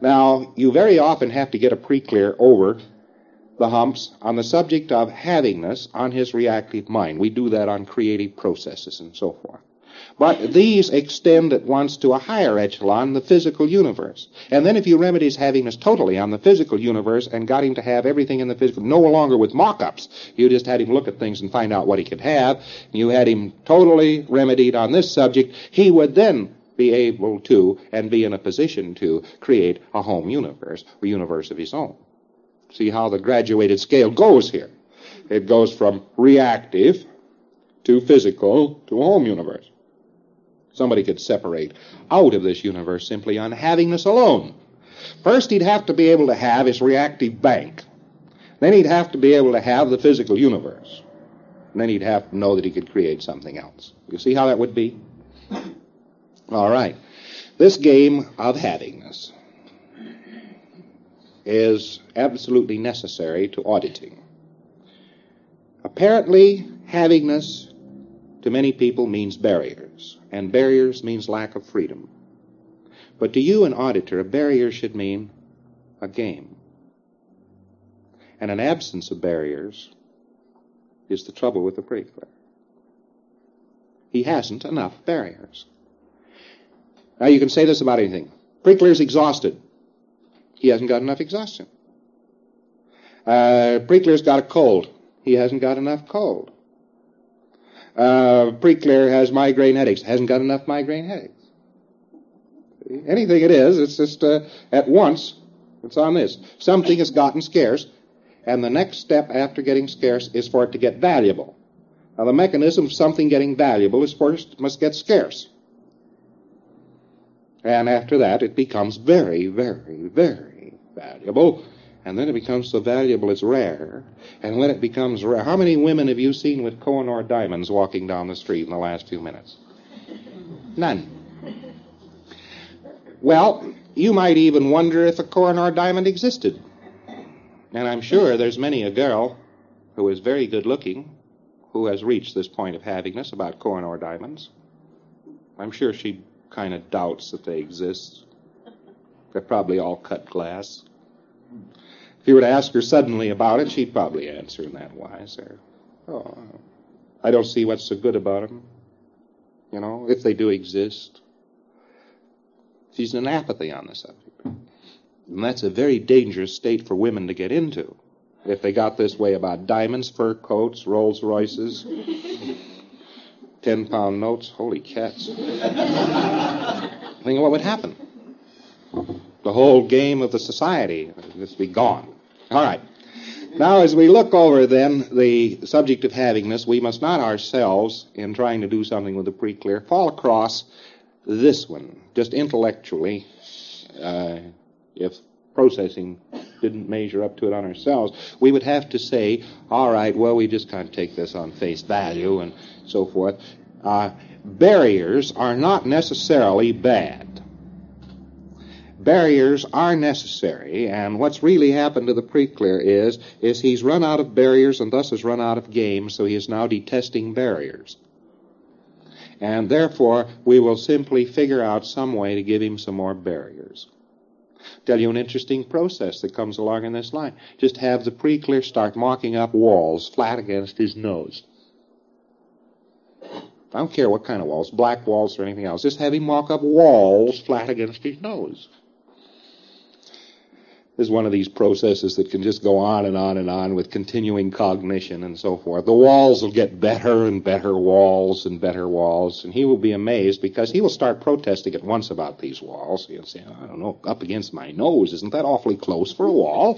Now, you very often have to get a pre-clear over the humps on the subject of havingness on his reactive mind. We do that on creative processes and so forth. But these extend at once to a higher echelon, the physical universe. And then if you remedy his havingness totally on the physical universe and got him to have everything in the physical, no longer with mock-ups, you just had him look at things and find out what he could have, and you had him totally remedied on this subject, he would then be able to and be in a position to create a home universe, or universe of his own. See how the graduated scale goes here. It goes from reactive to physical to a home universe. Somebody could separate out of this universe simply on havingness alone. First, he'd have to be able to have his reactive bank. Then he'd have to be able to have the physical universe. And then he'd have to know that he could create something else. You see how that would be? All right. This game of havingness is absolutely necessary to auditing. Apparently, havingness to many people means barriers, and barriers means lack of freedom. But to you, an auditor, a barrier should mean a game. And an absence of barriers is the trouble with the pre-clear. He hasn't enough barriers. Now, you can say this about anything. Pre-clear's exhausted. He hasn't got enough exhaustion. Pre-clear's got a cold. He hasn't got enough cold. Pre-clear has migraine headaches. Hasn't got enough migraine headaches. Anything it is, it's just at once, it's on this. Something has gotten scarce, and the next step after getting scarce is for it to get valuable. Now, the mechanism of something getting valuable is first must get scarce. And after that, it becomes very, very, very valuable. And then it becomes so valuable it's rare. And when it becomes rare, how many women have you seen with Kohinoor diamonds walking down the street in the last few minutes? None. Well, you might even wonder if a Kohinoor diamond existed. And I'm sure there's many a girl who is very good looking who has reached this point of havingness about Kohinoor diamonds. I'm sure she kind of doubts that they exist. They're probably all cut glass. If you were to ask her suddenly about it, she'd probably answer in that wise. Oh, I don't see what's so good about them. You know, if they do exist. She's in apathy on the subject. And that's a very dangerous state for women to get into. If they got this way about diamonds, fur coats, Rolls Royces, 10-pound notes, holy cats. Think of what would happen. The whole game of the society would just be gone. All right. Now, as we look over, then, the subject of havingness, we must not ourselves, in trying to do something with the pre-clear, fall across this one, just intellectually, if processing didn't measure up to it on ourselves, we would have to say, all right, well, we just can't take this on face value and so forth. Barriers are not necessarily bad. Barriers are necessary, and what's really happened to the pre-clear is he's run out of barriers and thus has run out of game, so he is now detesting barriers. And therefore, we will simply figure out some way to give him some more barriers. Tell you an interesting process that comes along in this line. Just have the pre-clear start mocking up walls flat against his nose. I don't care what kind of walls, black walls or anything else. Just have him mock up walls flat against his nose. This is one of these processes that can just go on and on and on with continuing cognition and so forth. The walls will get better and better walls, and he will be amazed because he will start protesting at once about these walls. He'll say, I don't know, up against my nose, isn't that awfully close for a wall?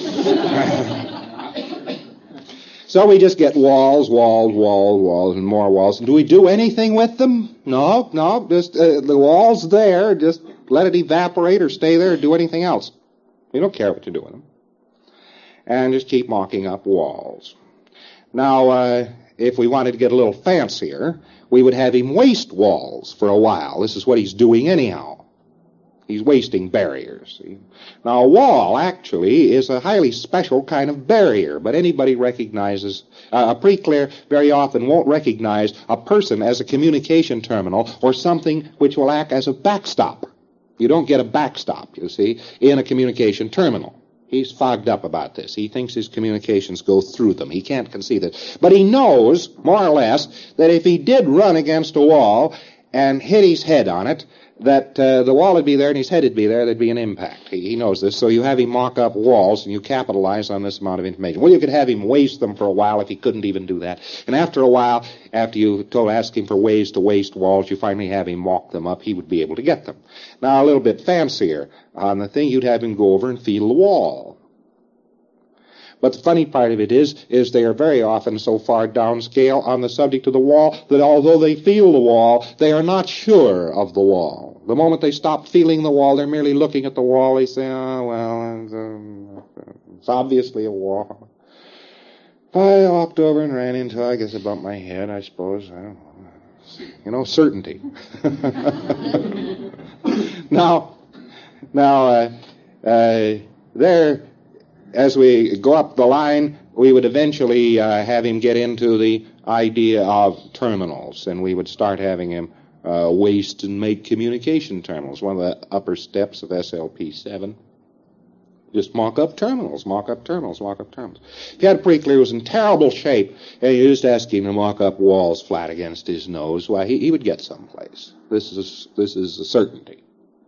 So we just get walls, and more walls. And do we do anything with them? No, just the wall's there, just let it evaporate or stay there or do anything else. We don't care what you do with them. And just keep mocking up walls. Now, if we wanted to get a little fancier, we would have him waste walls for a while. This is what he's doing anyhow. He's wasting barriers. See? Now, a wall, actually, is a highly special kind of barrier, but anybody recognizes, a pre-clear very often won't recognize a person as a communication terminal or something which will act as a backstop. You don't get a backstop, you see, in a communication terminal. He's fogged up about this. He thinks his communications go through them. He can't conceive it. But he knows, more or less, that if he did run against a wall and hit his head on it, that the wall would be there and his head would be there, there'd be an impact. He knows this, so you have him mock up walls and you capitalize on this amount of information. Well, you could have him waste them for a while if he couldn't even do that. And after a while, after you ask him for ways to waste walls, you finally have him mock them up, he would be able to get them. Now, a little bit fancier on the thing, you'd have him go over and feel the wall. But the funny part of it is they are very often so far downscale on the subject of the wall that although they feel the wall, they are not sure of the wall. The moment they stop feeling the wall, they're merely looking at the wall. They say, oh, well, it's obviously a wall. I walked over and ran into it. I guess I bumped my head, I suppose. I don't know. You know, certainty. Now, there... As we go up the line, we would eventually have him get into the idea of terminals, and we would start having him waste and make communication terminals, one of the upper steps of SLP-7. Just mock up terminals, mock up terminals, mock up terminals. If you had a pre-clear who was in terrible shape, and you just ask him to mock up walls flat against his nose, why, he would get someplace. This is a certainty.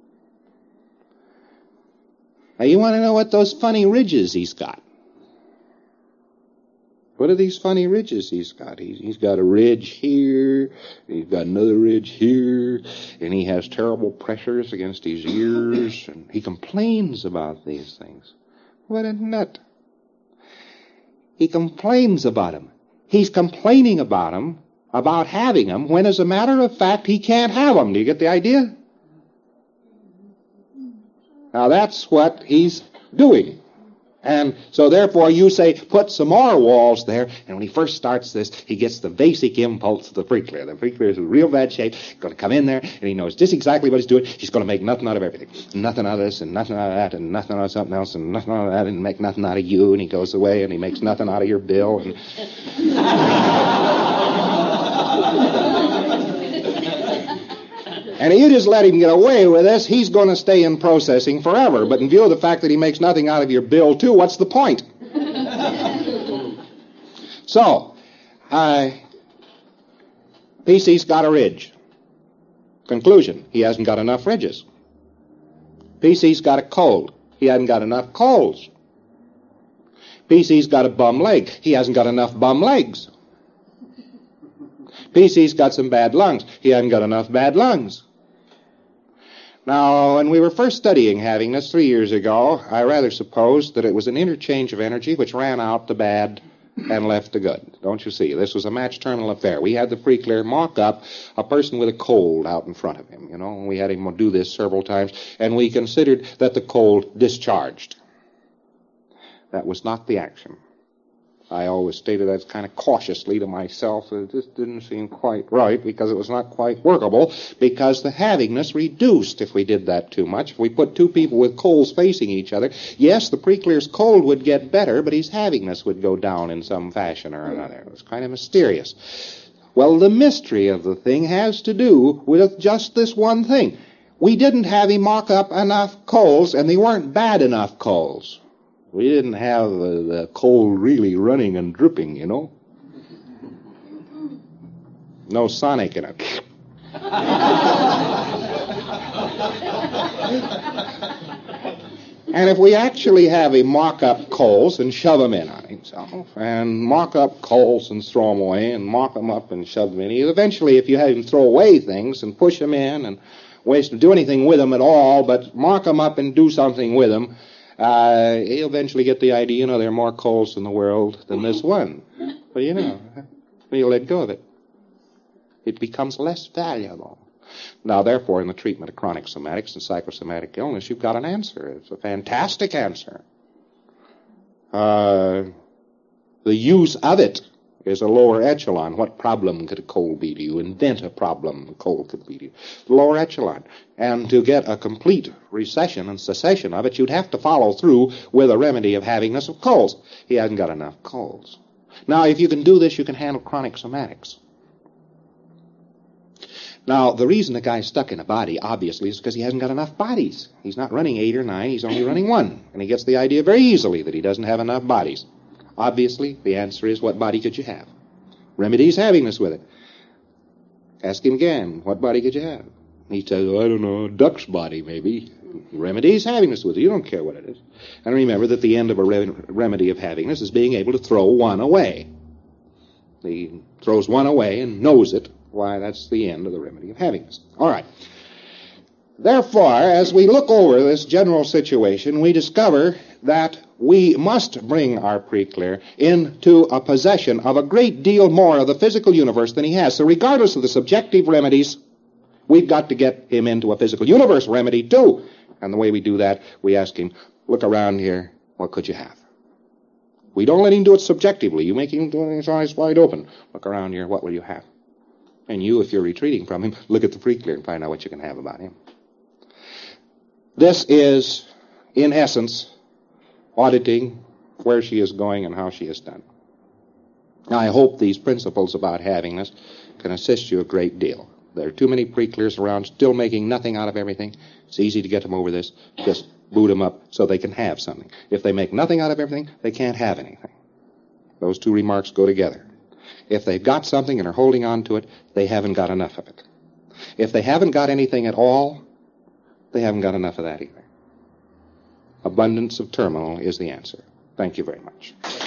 Now, you want to know what those funny ridges he's got? What are these funny ridges he's got? He's got a ridge here, he's got another ridge here, and he has terrible pressures against his ears, and he complains about these things. What a nut. He complains about them. He's complaining about them, about having them, when as a matter of fact he can't have them. Do you get the idea? Now, that's what he's doing. And so, therefore, you say, put some more walls there, and when he first starts this, he gets the basic impulse of the pre-clear. The pre-clear is in real bad shape. He's going to come in there, and he knows just exactly what he's doing. He's going to make nothing out of everything. Nothing out of this, and nothing out of that, and nothing out of something else, and nothing out of that, and make nothing out of you, and he goes away, and he makes nothing out of your bill, and... And if you just let him get away with this, he's going to stay in processing forever. But in view of the fact that he makes nothing out of your bill, too, what's the point? So, PC's got a ridge. Conclusion, he hasn't got enough ridges. PC's got a cold. He hasn't got enough colds. PC's got a bum leg. He hasn't got enough bum legs. PC's got some bad lungs. He hasn't got enough bad lungs. Now, when we were first studying having this 3 years ago, I rather supposed that it was an interchange of energy which ran out the bad and left the good. Don't you see? This was a match terminal affair. We had the pre-clear mock up a person with a cold out in front of him, you know, and we had him do this several times, and we considered that the cold discharged. That was not the action. I always stated that kind of cautiously to myself. It just didn't seem quite right because it was not quite workable, because the havingness reduced if we did that too much. If we put two people with colds facing each other, yes, the pre-clear's cold would get better, but his havingness would go down in some fashion or another. It was kind of mysterious. Well, the mystery of the thing has to do with just this one thing. We didn't have him mock up enough colds, and they weren't bad enough colds. We didn't have the cold really running and dripping, you know. No Sonic in it. And if we actually have him mock up coals and shove them in on himself, and mock up coals and throw them away, and mock them up and shove them in, eventually if you have him throw away things and push them in and waste do anything with them at all, but mock them up and do something with them, he'll eventually get the idea, you know, there are more coals in the world than this one. But, you know, he'll let go of it. It becomes less valuable. Now, therefore, in the treatment of chronic somatics and psychosomatic illness, you've got an answer. It's a fantastic answer. The use of it is a lower echelon. What problem could a cold be to you? Invent a problem a cold could be to you. The lower echelon. And to get a complete recession and cessation of it, you'd have to follow through with a remedy of havingness of colds. He hasn't got enough colds. Now, if you can do this, you can handle chronic somatics. Now, the reason the guy's stuck in a body, obviously, is because he hasn't got enough bodies. He's not running 8 or 9, he's only running 1. And he gets the idea very easily that he doesn't have enough bodies. Obviously, the answer is, what body could you have? Remedy's happiness with it. Ask him again, what body could you have? He says, I don't know, a duck's body, maybe. Remedy's happiness with it. You don't care what it is. And remember that the end of a remedy of happiness is being able to throw 1 away. He throws 1 away and knows it. Why, that's the end of the remedy of happiness. All right. Therefore, as we look over this general situation, we discover that we must bring our pre-clear into a possession of a great deal more of the physical universe than he has. So regardless of the subjective remedies, we've got to get him into a physical universe remedy too. And the way we do that, we ask him, look around here, what could you have? We don't let him do it subjectively. You make him do his eyes wide open. Look around here, what will you have? And you, if you're retreating from him, look at the pre-clear and find out what you can have about him. This is, in essence, auditing where she is going and how she is done. Now, I hope these principles about havingness can assist you a great deal. There are too many pre-clears around still making nothing out of everything. It's easy to get them over this. Just boot them up so they can have something. If they make nothing out of everything, they can't have anything. Those two remarks go together. If they've got something and are holding on to it, they haven't got enough of it. If they haven't got anything at all, they haven't got enough of that either. Abundance of terminal is the answer. Thank you very much.